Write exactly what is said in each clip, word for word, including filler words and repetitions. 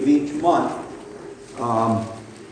Each month, um,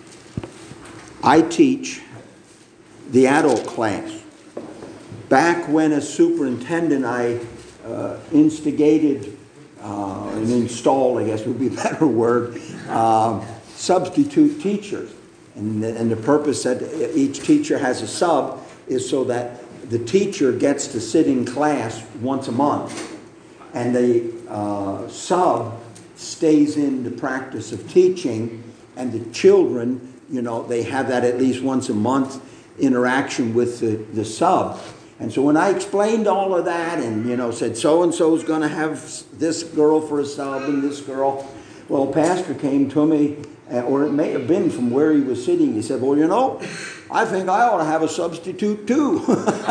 I teach the adult class. Back when as superintendent, I uh, instigated uh, and installed, I guess would be a better word, uh, substitute teachers. And the, and the purpose that each teacher has a sub is so that the teacher gets to sit in class once a month. And the uh, sub stays in the practice of teaching, and the children, you know, they have that at least once a month interaction with the, the sub. And so when I explained all of that and, you know, said so-and-so is going to have this girl for a sub and this girl, well, a pastor came to me, or it may have been from where he was sitting. He said, well, you know, I think I ought to have a substitute too.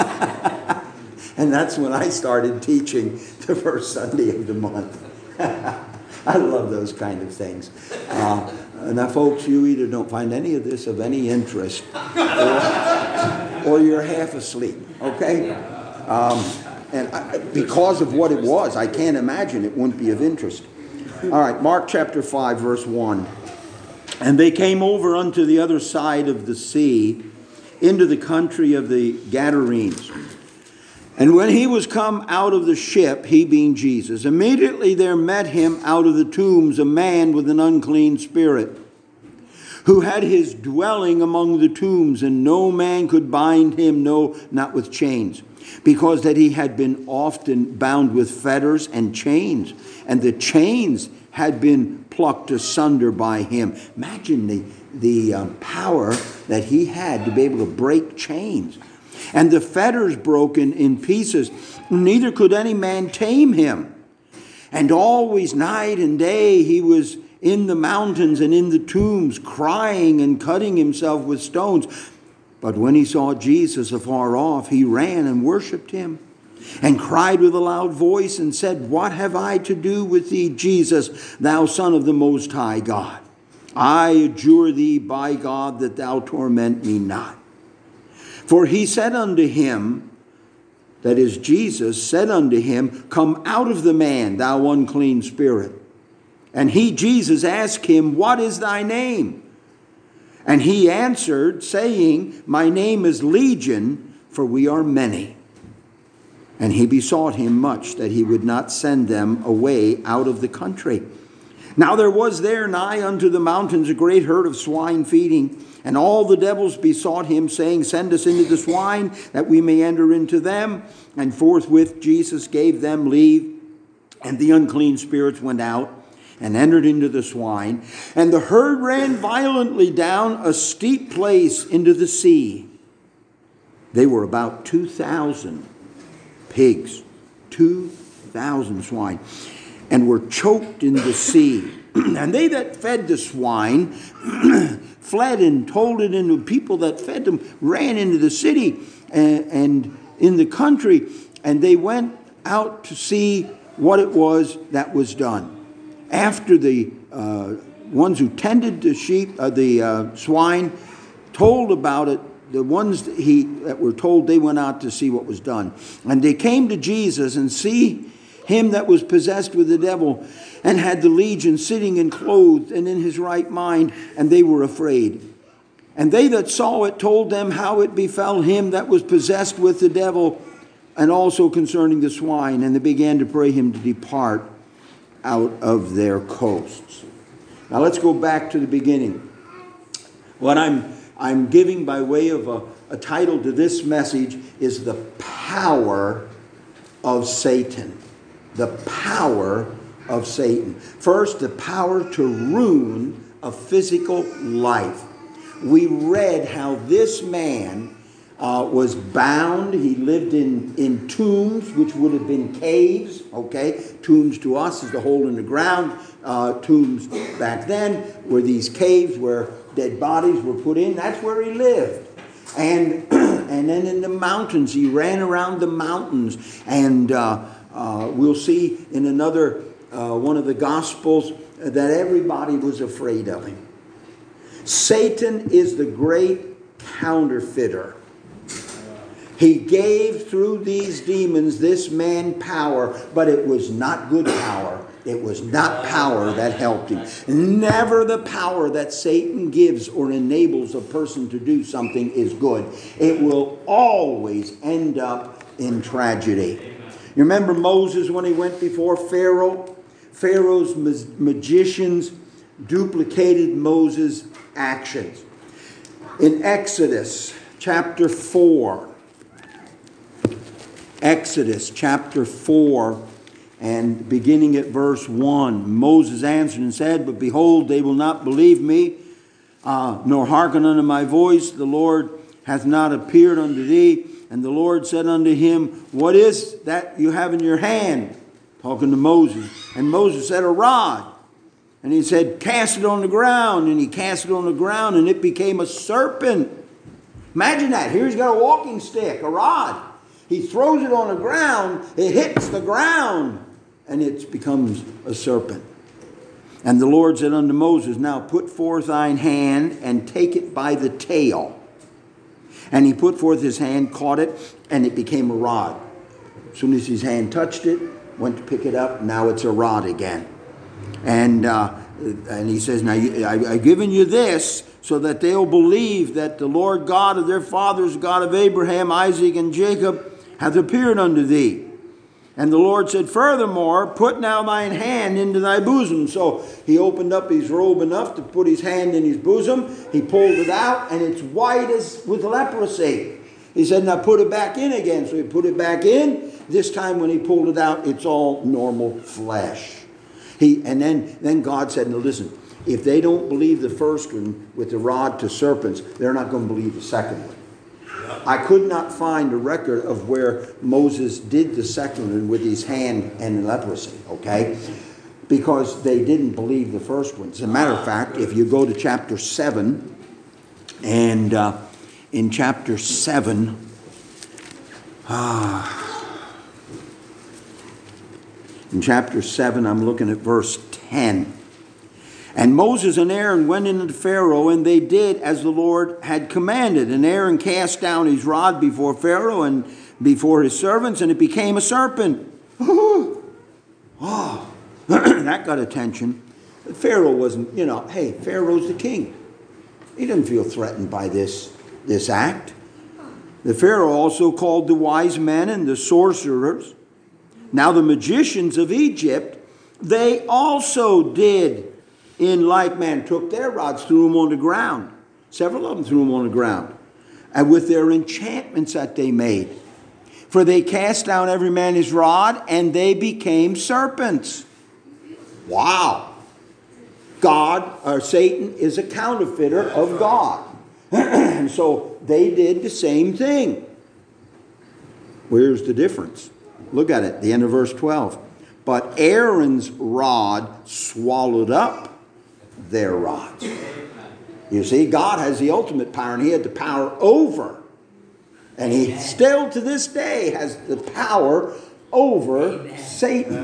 And that's when I started teaching the first Sunday of the month. I love those kind of things. Uh, now, folks, you either don't find any of this of any interest, or, or you're half asleep, okay? Um, and I, because of what it was, I can't imagine it wouldn't be of interest. All right, Mark chapter five, verse one. And they came over unto the other side of the sea, into the country of the Gadarenes. And when he was come out of the ship, he being Jesus, immediately there met him out of the tombs a man with an unclean spirit, who had his dwelling among the tombs, and no man could bind him, no, not with chains, because that he had been often bound with fetters and chains, and the chains had been plucked asunder by him. Imagine the, the um, power that he had to be able to break chains. And the fetters broken in pieces, neither could any man tame him. And always night and day he was in the mountains and in the tombs, crying and cutting himself with stones. But when he saw Jesus afar off, he ran and worshipped him, and cried with a loud voice and said, What have I to do with thee, Jesus, thou Son of the Most High God? I adjure thee by God that thou torment me not. For he said unto him, that is Jesus, said unto him, Come out of the man, thou unclean spirit. And he, Jesus, asked him, What is thy name? And he answered, saying, My name is Legion, for we are many. And he besought him much that he would not send them away out of the country. Now there was there nigh unto the mountains a great herd of swine feeding. And all the devils besought him, saying, Send us into the swine, that we may enter into them. And forthwith Jesus gave them leave. And the unclean spirits went out and entered into the swine. And the herd ran violently down a steep place into the sea. They were about two thousand pigs, two thousand swine, and were choked in the sea. And they that fed the swine fled and told it, and the people that fed them ran into the city and, and in the country, and they went out to see what it was that was done. After the uh, ones who tended the sheep, uh, the uh, swine, told about it, the ones that, he, that were told, they went out to see what was done. And they came to Jesus and see him that was possessed with the devil and had the legion sitting and clothed and in his right mind, and they were afraid. And they that saw it told them how it befell him that was possessed with the devil, and also concerning the swine. And they began to pray him to depart out of their coasts. Now let's go back to the beginning. What I'm I'm giving by way of a, a title to this message is the power of Satan. The power of Satan. First, the power to ruin a physical life. We read how this man uh, was bound. He lived in, in tombs, which would have been caves. Okay, tombs to us is the hole in the ground. Uh, tombs back then were these caves where dead bodies were put in. That's where he lived. And and then in the mountains, he ran around the mountains. And uh, uh, we'll see in another uh, one of the Gospels that everybody was afraid of him. Satan is the great counterfeiter. He gave through these demons this man power, but it was not good power. It was not power that helped him. Never the power that Satan gives or enables a person to do something is good. It will always end up in tragedy. You remember Moses when he went before Pharaoh? Pharaoh's magicians duplicated Moses' actions. In Exodus chapter four, Exodus chapter four, and beginning at verse one, Moses answered and said, "But behold, they will not believe me, uh, nor hearken unto my voice. The Lord hath not appeared unto thee." And the Lord said unto him, "What is that you have in your hand?" Talking to Moses. And Moses said, "A rod." And he said, "Cast it on the ground." And he cast it on the ground, and it became a serpent. Imagine that. Here he's got a walking stick, a rod. He throws it on the ground, it hits the ground, and it becomes a serpent. And the Lord said unto Moses, "Now put forth thine hand, and take it by the tail." And he put forth his hand, caught it, and it became a rod. As soon as his hand touched it, went to pick it up, now it's a rod again. And uh, and he says, "Now I, I've given you this so that they'll believe that the Lord God of their fathers, God of Abraham, Isaac, and Jacob, hath appeared unto thee." And the Lord said, "Furthermore, put now thine hand into thy bosom." So he opened up his robe enough to put his hand in his bosom. He pulled it out, and it's white as with leprosy. He said, "Now put it back in again." So he put it back in. This time when he pulled it out, it's all normal flesh. He and then, then God said, "Now listen, if they don't believe the first one with the rod to serpents, they're not going to believe the second one." I could not find a record of where Moses did the second one with his hand and leprosy, okay? Because they didn't believe the first one. As a matter of fact, if you go to chapter seven, and uh, in chapter seven, uh, in chapter seven, I'm looking at verse ten. "And Moses and Aaron went into Pharaoh, and they did as the Lord had commanded. And Aaron cast down his rod before Pharaoh and before his servants, and it became a serpent." Oh, that got attention. Pharaoh wasn't, you know, hey, Pharaoh's the king. He didn't feel threatened by this, this act. The Pharaoh also called the wise men and the sorcerers. Now the magicians of Egypt, they also did in like manner, took their rods, threw them on the ground. Several of them threw them on the ground. And with their enchantments that they made. For they cast down every man his rod, and they became serpents. Wow. God, or Satan, is a counterfeiter of God. And so they did the same thing. Where's the difference? Look at it, the end of verse twelve. "But Aaron's rod swallowed up their rods." You see, God has the ultimate power, and he had the power over. And he still to this day has the power over Satan.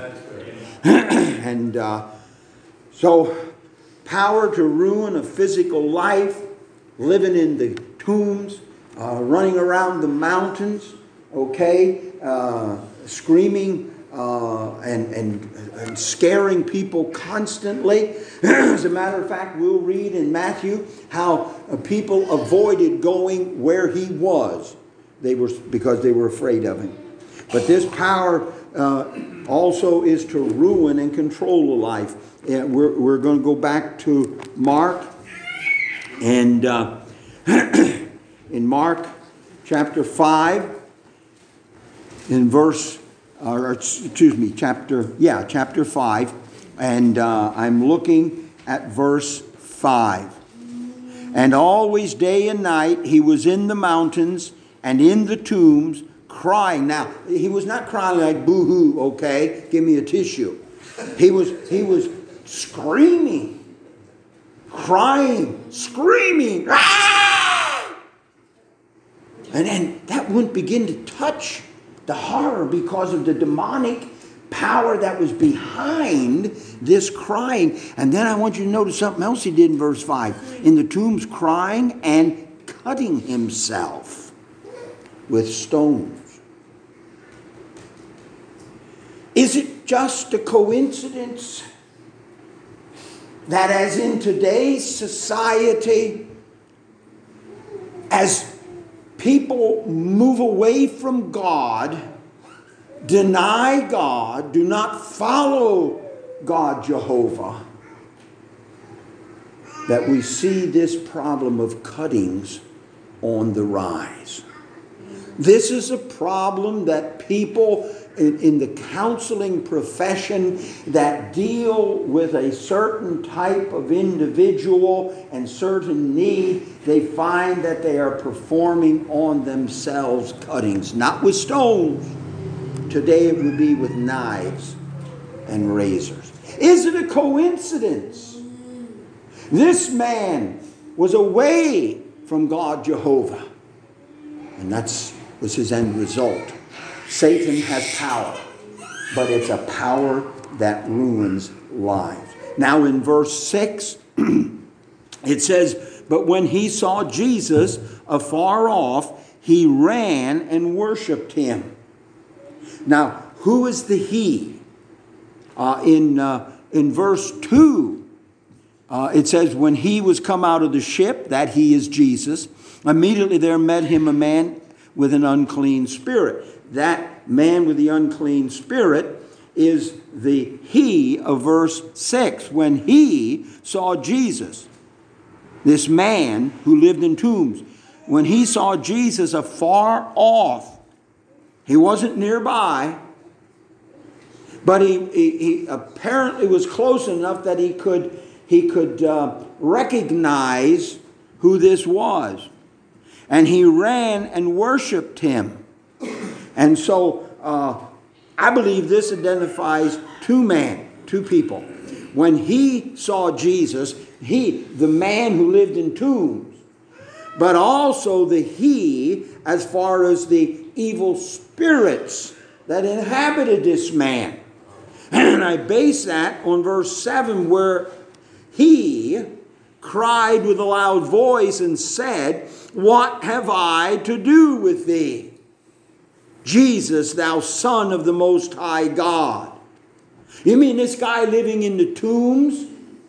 And uh, so power to ruin a physical life, living in the tombs, uh, running around the mountains, okay, uh, screaming Uh, and, and, and scaring people constantly. As a matter of fact, we'll read in Matthew how uh, people avoided going where he was. They were because they were afraid of him. But this power uh, also is to ruin and control a life. And we're, we're going to go back to Mark. And uh, in Mark chapter five, in verse or excuse me, chapter, yeah, chapter five, and uh, I'm looking at verse five. "And always day and night he was in the mountains and in the tombs crying." Now, he was not crying like boo-hoo, okay, give me a tissue. He was, he was screaming, crying, screaming. Ah! And then that wouldn't begin to touch the horror because of the demonic power that was behind this crying. And then I want you to notice something else he did in verse five. "In the tombs crying and cutting himself with stones." Is it just a coincidence that as in today's society, as people move away from God, deny God, do not follow God Jehovah, that we see this problem of cuttings on the rise? This is a problem that people in, in the counseling profession that deal with a certain type of individual and certain need, they find that they are performing on themselves cuttings, not with stones. Today it would be with knives and razors. Is it a coincidence? This man was away from God Jehovah, and that's was his end result. Satan has power, but it's a power that ruins lives. Now in verse six, it says, "But when he saw Jesus afar off, he ran and worshipped him." Now, who is the he? Uh, in, uh, in verse two, uh, it says, "When he was come out of the ship," that he is Jesus, "immediately there met him a man with an unclean spirit." That man with the unclean spirit is the he of verse six. When he saw Jesus, this man who lived in tombs, when he saw Jesus afar off, he wasn't nearby, but he, he, he apparently was close enough that he could, he could uh, recognize who this was. And he ran and worshipped him. And so uh, I believe this identifies two men, two people. When he saw Jesus, he, the man who lived in tombs, but also the he as far as the evil spirits that inhabited this man. And I base that on verse seven, where he cried with a loud voice and said, "What have I to do with thee, Jesus, thou Son of the Most High God?" You mean this guy living in the tombs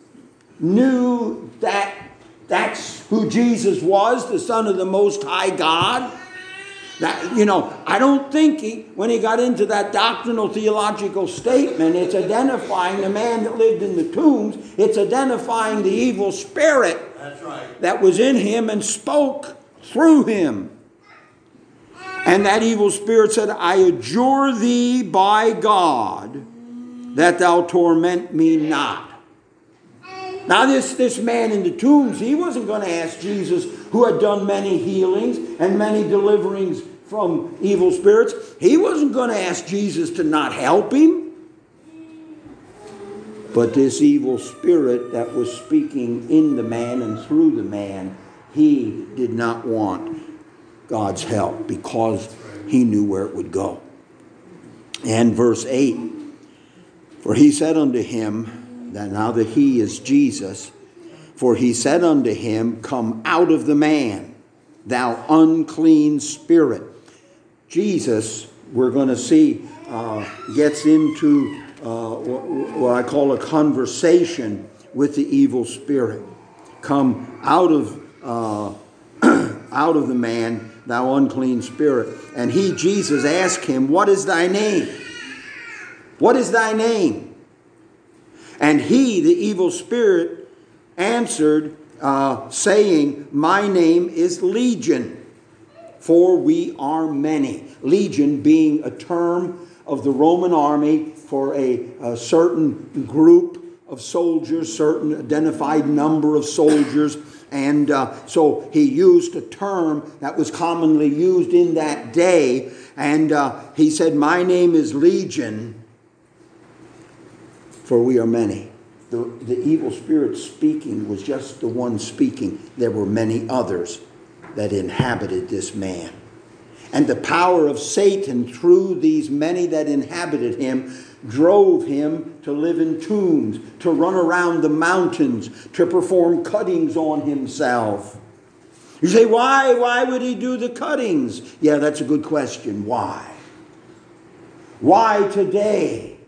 knew that that's who Jesus was, the Son of the Most High God? That, you know, I don't think he, when he got into that doctrinal theological statement, it's identifying the man that lived in the tombs. It's identifying the evil spirit That's right. that was in him and spoke through him. And that evil spirit said, "I adjure thee by God that thou torment me not." Now this, this man in the tombs, he wasn't going to ask Jesus, who had done many healings and many deliverings from evil spirits. He wasn't going to ask Jesus to not help him. But this evil spirit that was speaking in the man and through the man, he did not want God's help because he knew where it would go. And verse eight, "For he said unto him," that now the he is Jesus, "For he said unto him, Come out of the man, thou unclean spirit." Jesus, we're going to see, uh, gets into uh, what I call a conversation with the evil spirit. "Come out of uh, out of the man, thou unclean spirit." And he, Jesus, asked him, "What is thy name? What is thy name?" And he, the evil spirit, answered, uh, saying, "My name is Legion, for we are many." Legion being a term of the Roman army for a, a certain group of soldiers, certain identified number of soldiers. And uh, so he used a term that was commonly used in that day. And uh, he said, "My name is Legion, for we are many." The, the evil spirit speaking was just the one speaking. There were many others that inhabited this man. And the power of Satan through these many that inhabited him drove him to live in tombs, to run around the mountains, to perform cuttings on himself. You say, why? Why would he do the cuttings? Yeah, that's a good question. Why? Why today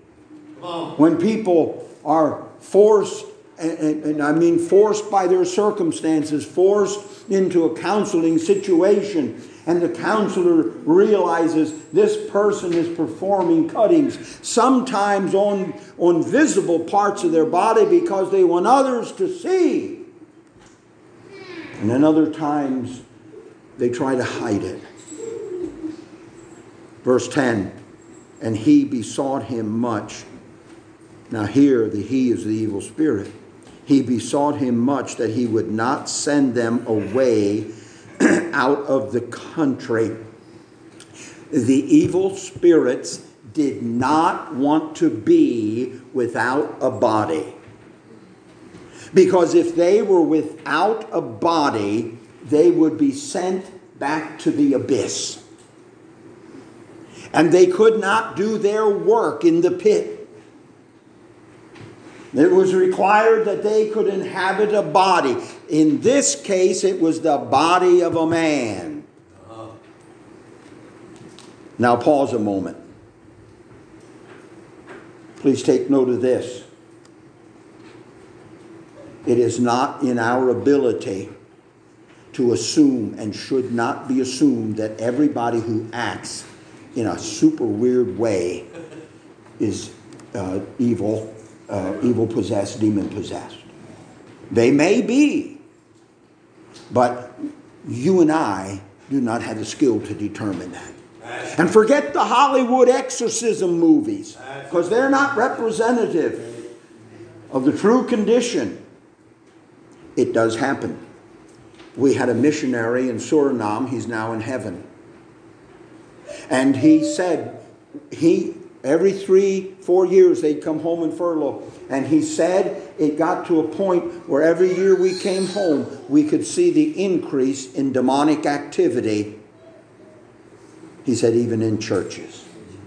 When people are forced, and, and, and I mean forced by their circumstances, forced into a counseling situation, and the counselor realizes this person is performing cuttings, sometimes on, on visible parts of their body because they want others to see. And then other times they try to hide it. Verse ten, and he besought him much. Now here the he is the evil spirit. He besought him much that he would not send them away out of the country. The evil spirits did not want to be without a body. Because if they were without a body, they would be sent back to the abyss. And they could not do their work in the pit. It was required that they could inhabit a body. In this case, it was the body of a man. Uh-huh. Now pause a moment. Please take note of this. It is not in our ability to assume, and should not be assumed, that everybody who acts in a super weird way is uh, evil. Uh, evil possessed, demon possessed. They may be, but you and I do not have the skill to determine that. And forget the Hollywood exorcism movies, because they're not representative of the true condition. It does happen. We had a missionary in Suriname. He's now in heaven. And he said, he every three, four years they'd come home in furlough. And he said it got to a point where every year we came home, we could see the increase in demonic activity. He said even in churches.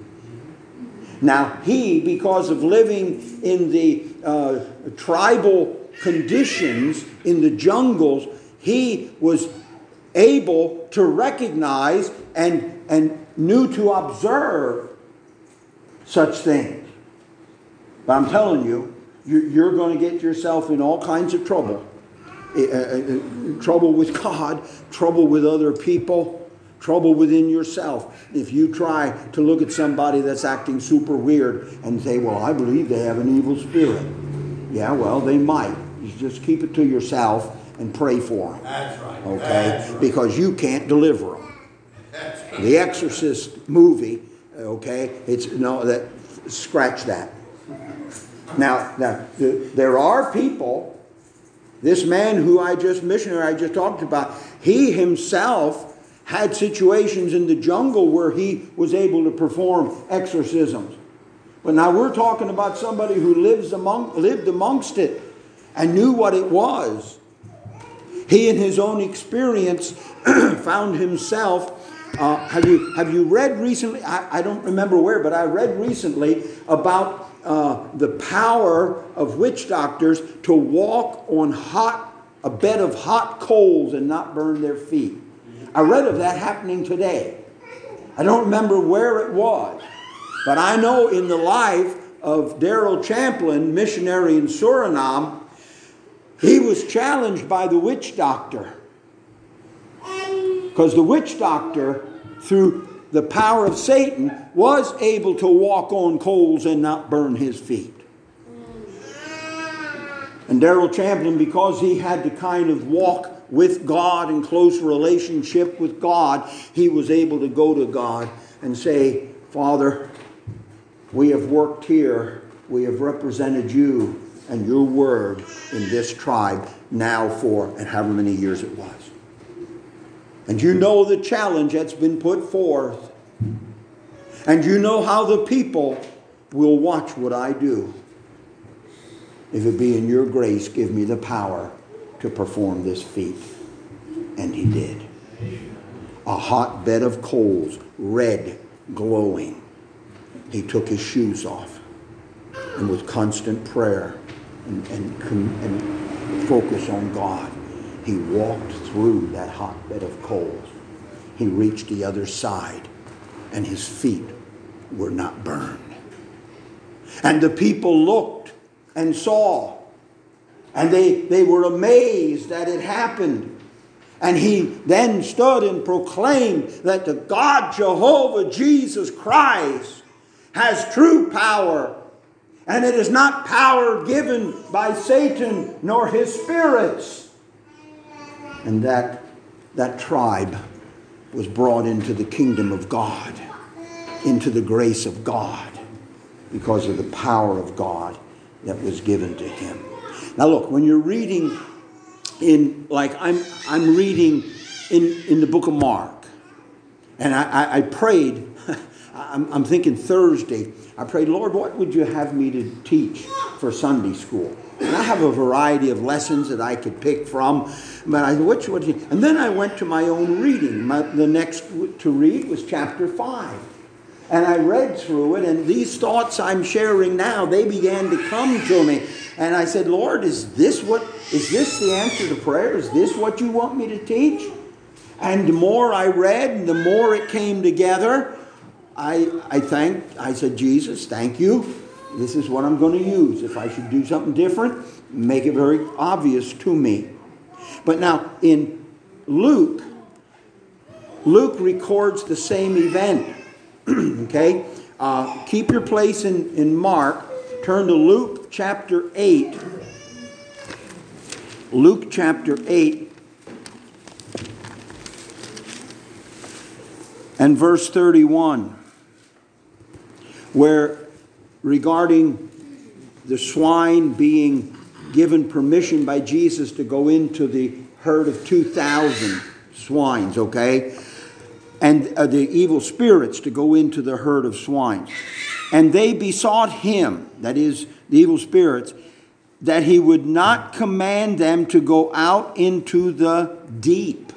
Now he, because of living in the uh, tribal conditions in the jungles, he was able to recognize and, and knew to observe such things. But I'm telling you, you're going to get yourself in all kinds of trouble. Trouble with God, trouble with other people, trouble within yourself. If you try to look at somebody that's acting super weird and say, well, I believe they have an evil spirit. Yeah, well, they might. You just keep it to yourself and pray for them. That's right. Okay? That's right. Because you can't deliver them. That's right. The Exorcist movie, okay, it's no that scratch that. Now, now the, there are people. This man who I just missionary I just talked about, he himself had situations in the jungle where he was able to perform exorcisms. But now we're talking about somebody who lives among lived amongst it and knew what it was. He, in his own experience, found himself. Uh, have you have you read recently? I, I don't remember where, but I read recently about uh, the power of witch doctors to walk on hot a bed of hot coals and not burn their feet. I read of that happening today. I don't remember where it was, but I know in the life of Daryl Champlin, missionary in Suriname, he was challenged by the witch doctor. Because the witch doctor, through the power of Satan, was able to walk on coals and not burn his feet. And Daryl Champlin, because he had to kind of walk with God in close relationship with God, he was able to go to God and say, Father, we have worked here. We have represented you and your word in this tribe now for, and however many years it was. And you know the challenge that's been put forth. And you know how the people will watch what I do. If it be in your grace, give me the power to perform this feat. And he did. A hot bed of coals, red, glowing. He took his shoes off. And with constant prayer and, and, and focus on God, he walked through that hot bed of coals. He reached the other side, and his feet were not burned. And the people looked and saw. And they, they were amazed that it happened. And he then stood and proclaimed that the God Jehovah Jesus Christ has true power. And it is not power given by Satan nor his spirits. And that, that tribe was brought into the kingdom of God, into the grace of God, because of the power of God that was given to him. Now look, when you're reading in, like I'm I'm reading in, in the book of Mark, and I, I, I prayed, I'm, I'm thinking Thursday, I prayed, Lord, what would you have me to teach for Sunday school? And I have a variety of lessons that I could pick from, but I which would you? And then I went to my own reading. My, the next to read was chapter five. And I read through it, and these thoughts I'm sharing now, they began to come to me. And I said, Lord, is this what, is this the answer to prayer? Is this what you want me to teach? And the more I read, the more it came together. I, I thanked, I said, Jesus, thank you. This is what I'm going to use. If I should do something different, make it very obvious to me. But now, in Luke, Luke records the same event. Okay? Uh, keep your place in, in Mark. Turn to Luke chapter eight. Luke chapter eight. And verse thirty-one. Where regarding the swine being given permission by Jesus to go into the herd of two thousand swines, okay? And uh, the evil spirits to go into the herd of swine. And they besought him, that is, the evil spirits, that he would not command them to go out into the deep.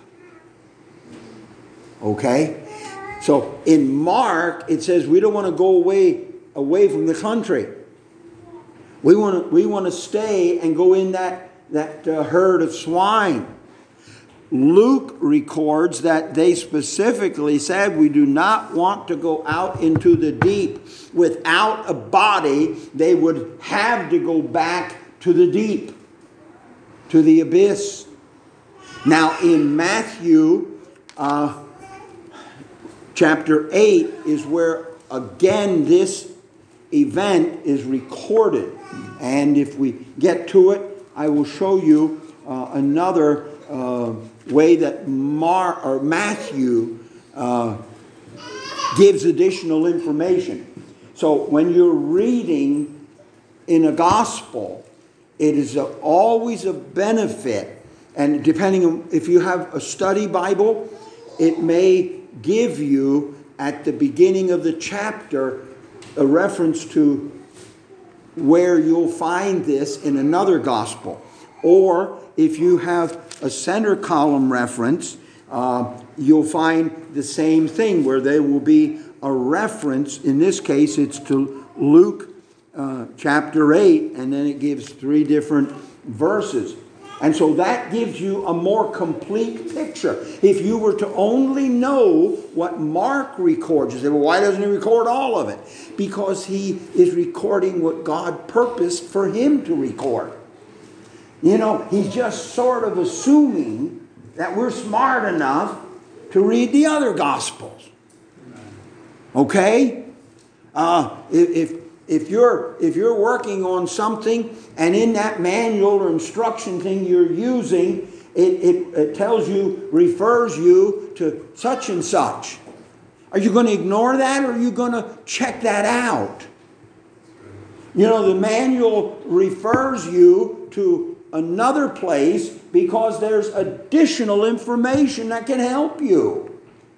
Okay? So in Mark, it says we don't want to go away, away from the country. We want to, we want to stay and go in that, that uh, herd of swine. Luke records that they specifically said we do not want to go out into the deep. Without a body, they would have to go back to the deep, to the abyss. Now in Matthew uh, chapter eight is where again this event is recorded. And if we get to it, I will show you uh, another uh, way that Mar or Matthew uh, gives additional information. So when you're reading in a gospel, it is a, always a benefit. And depending on if you have a study Bible, it may give you at the beginning of the chapter a reference to where you'll find this in another gospel. Or if you have a center column reference, uh, you'll find the same thing where there will be a reference. In this case, it's to Luke uh, chapter eight, and then it gives three different verses. And so that gives you a more complete picture. If you were to only know what Mark records, you say, well, why doesn't he record all of it? Because he is recording what God purposed for him to record. You know, he's just sort of assuming that we're smart enough to read the other Gospels. Okay? Uh, if, if If you're if you're working on something and in that manual or instruction thing you're using, it, it, it tells you, refers you to such and such. Are you going to ignore that, or are you going to check that out? You know, the manual refers you to another place because there's additional information that can help you.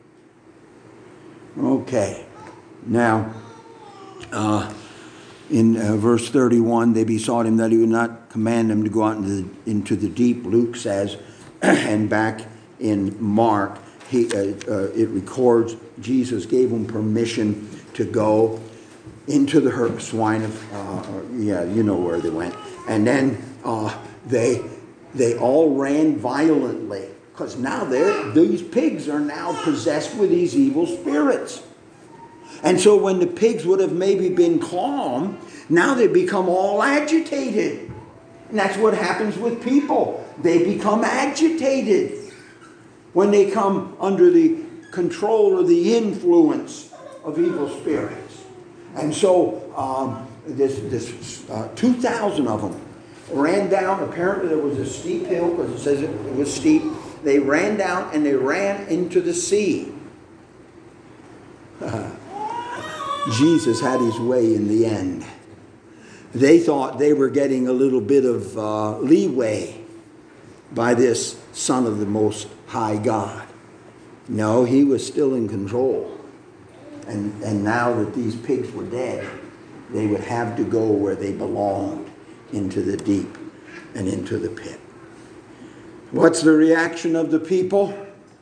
Okay. Now, uh, in uh, verse thirty-one, they besought him that he would not command them to go out into the, into the deep, Luke says. And back in Mark, he, uh, uh, it records Jesus gave them permission to go into the herd of swine of, uh, yeah, you know where they went. And then uh, they they all ran violently, because now they're, these pigs are now possessed with these evil spirits. And so when the pigs would have maybe been calm, now they become all agitated. And that's what happens with people. They become agitated when they come under the control or the influence of evil spirits. And so um, this, this uh, two thousand of them ran down. Apparently there was a steep hill, because it says it, it was steep. They ran down and they ran into the sea. Jesus had his way in the end. They thought they were getting a little bit of uh, leeway by this Son of the Most High God. No, he was still in control. And, and now that these pigs were dead, they would have to go where they belonged, into the deep and into the pit. What's the reaction of the people?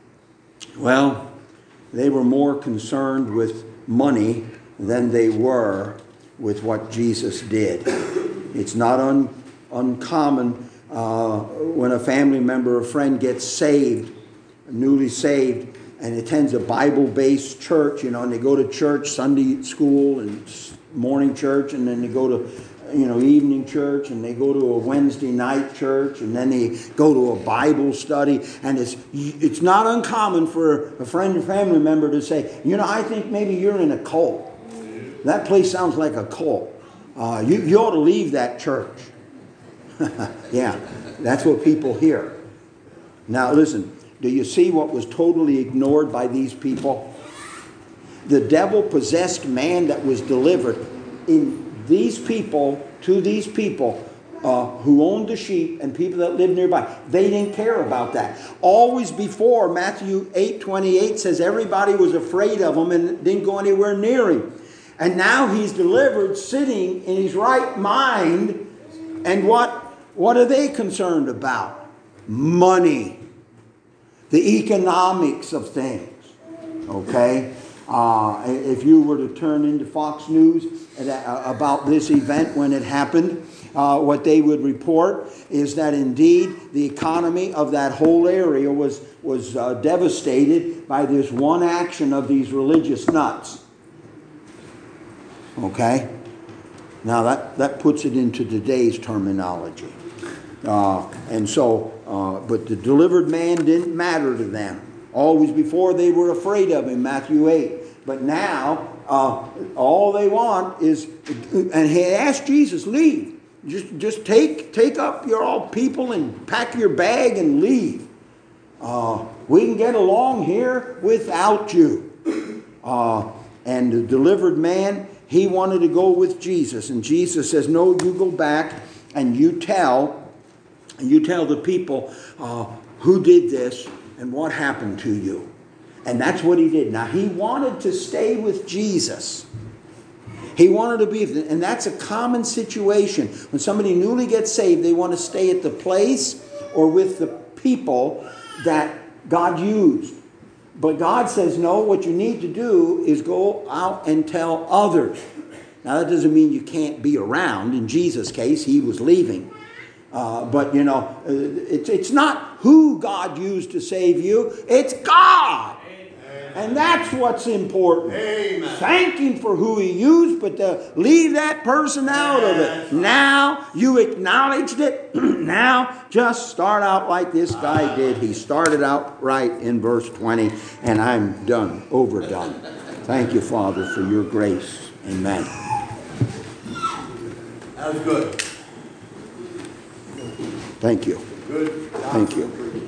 Well, they were more concerned with money than they were with what Jesus did. It's not un, uncommon uh, when a family member or friend gets saved, newly saved, and attends a Bible-based church, you know, and they go to church, Sunday school and morning church, and then they go to, you know, evening church, and they go to a Wednesday night church, and then they go to a Bible study. And it's it's not uncommon for a friend or family member to say, you know, I think maybe you're in a cult. That place sounds like a cult. Uh, you, you ought to leave that church. Yeah, that's what people hear. Now listen, do you see what was totally ignored by these people? The devil-possessed man that was delivered in these people, to these people uh, who owned the sheep and people that lived nearby, they didn't care about that. Always before, Matthew eight twenty-eight says everybody was afraid of him and didn't go anywhere near him. And now he's delivered, sitting in his right mind. And what, what are they concerned about? Money. The economics of things. Okay? Uh, if you were to turn into Fox News about this event when it happened, uh, what they would report is that indeed the economy of that whole area was, was uh, devastated by this one action of these religious nuts. Okay? Now that, that puts it into today's terminology. Uh, and so, uh, but the delivered man didn't matter to them. Always before they were afraid of him, Matthew eight. But now, uh, all they want is, and he asked Jesus, leave. Just, just take, take up your all people and pack your bag and leave. Uh, we can get along here without you. Uh, and the delivered man, he wanted to go with Jesus. And Jesus says, no, you go back and you tell, and you tell the people uh, who did this and what happened to you. And that's what he did. Now, he wanted to stay with Jesus. He wanted to be, and that's a common situation. When somebody newly gets saved, they want to stay at the place or with the people that God used. But God says, no, what you need to do is go out and tell others. Now, that doesn't mean you can't be around. In Jesus' case, he was leaving. Uh, but, you know, it's, it's not who God used to save you. It's God. Amen. And that's what's important. Amen. Thank him for who he used, but to leave that person out of it. Now you acknowledged it. Now just start out like this guy did. He started out right in verse twenty, and I'm done, overdone. Thank you, Father, for your grace. Amen. That was good. Thank you. Good. Thank you.